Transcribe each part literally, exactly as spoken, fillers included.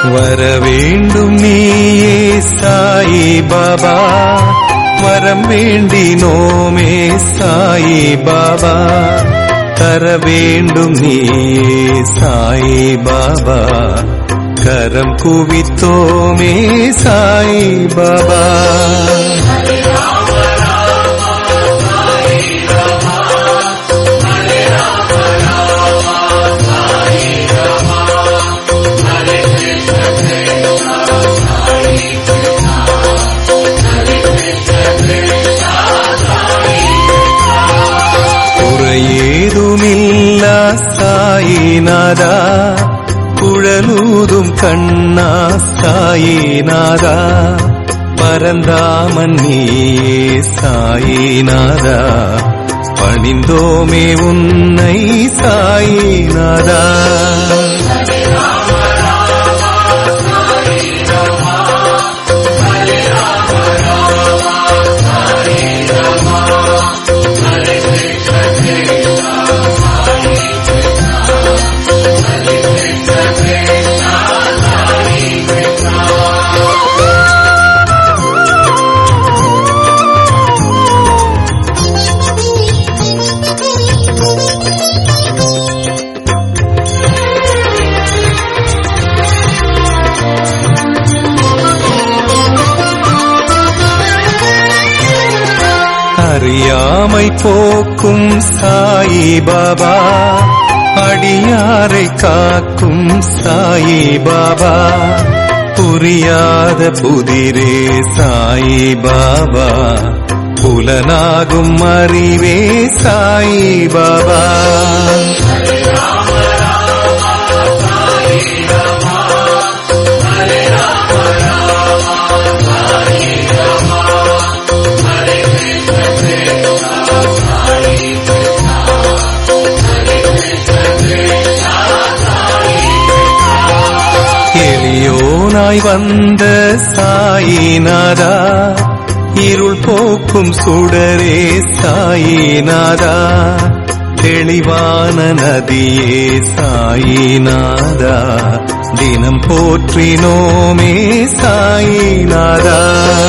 வரவேண்டும் நீயே சாயி பாபா, வரம் வேண்டினோமே சாயி பாபா, தர வேண்டும் நீயே சாயி பாபா, கரம் குவித்தோமே சாயி பாபா. குறையேதுமில்லா சாயிநாதா, குழலூதும் கண்ணா சாயிநாதா, பரந்தாமன் நீயே சாயிநாதா, பணிந்தோமே உன்னை சாயிநாதா. அறியாமை போக்கும் சாயி பாபா, அடியாரை காக்கும் சாயி பாபா, புரியாத புதிரே சாயி பாபா, புலனாகும் அறிவே சாயி பாபா. எளியோனாய் வந்த சாயிநாதா, இருள் போக்கும் சுடரே சாயிநாதா, தெளிவான நதியே சாயிநாதா, தினம் போற்றினோமே சாயிநாதா.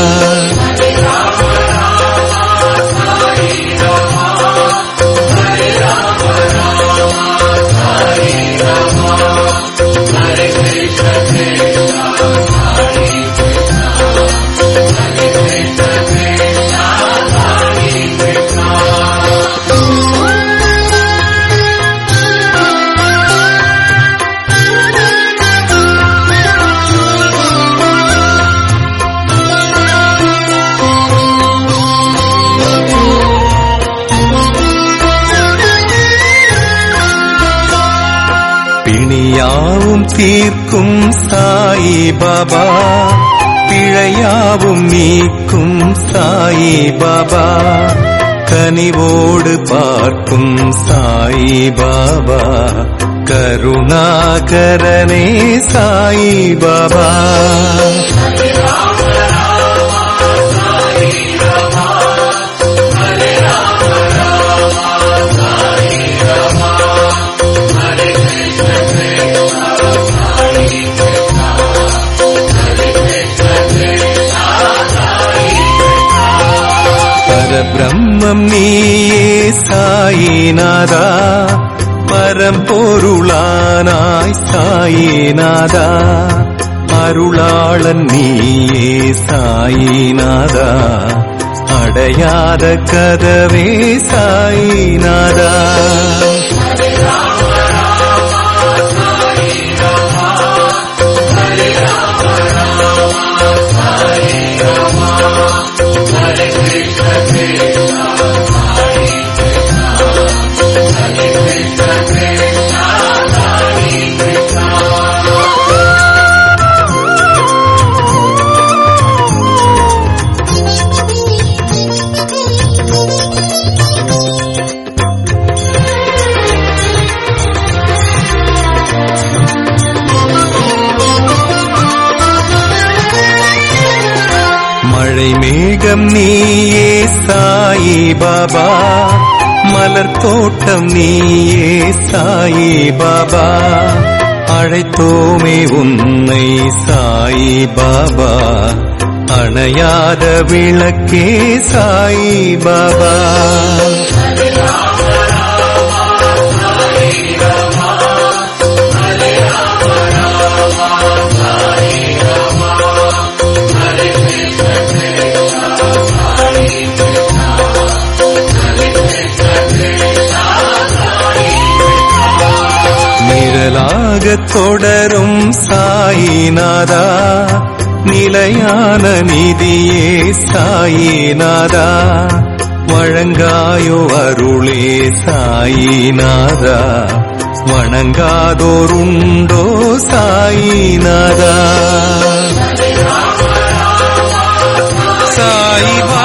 பிணியாவும் தீர்க்கும் சாயி பாபா, பிழையாவும் நீக்கும் சாயி பாபா, கனிவோடு பார்க்கும் சாயி பாபா, கருணாகரனே சாயி பாபா. பரபிரம்மம் நீயே சாயிநாதா, பரம்பொருளானாய் சாயிநாதா, அருளாளன் நீயே சாயிநாதா, அடையாத கதவே சாயிநாதா. மழை மேகம் நீயே சாயி பாபா, மலர் தோட்டம் நீயே சாயி பாபா, அழைத்தோமே உன்னை சாயி பாபா, அணையாத விளக்கே சாயி பாபா. நிழலாக தொடரும் சாயிநாதா, நிலையான நிதியே சாயிநாதா, வழங்காயோ அருளே சாயிநாதா, வணங்காதோருண்டோ சாயிநாதா. சாயிபா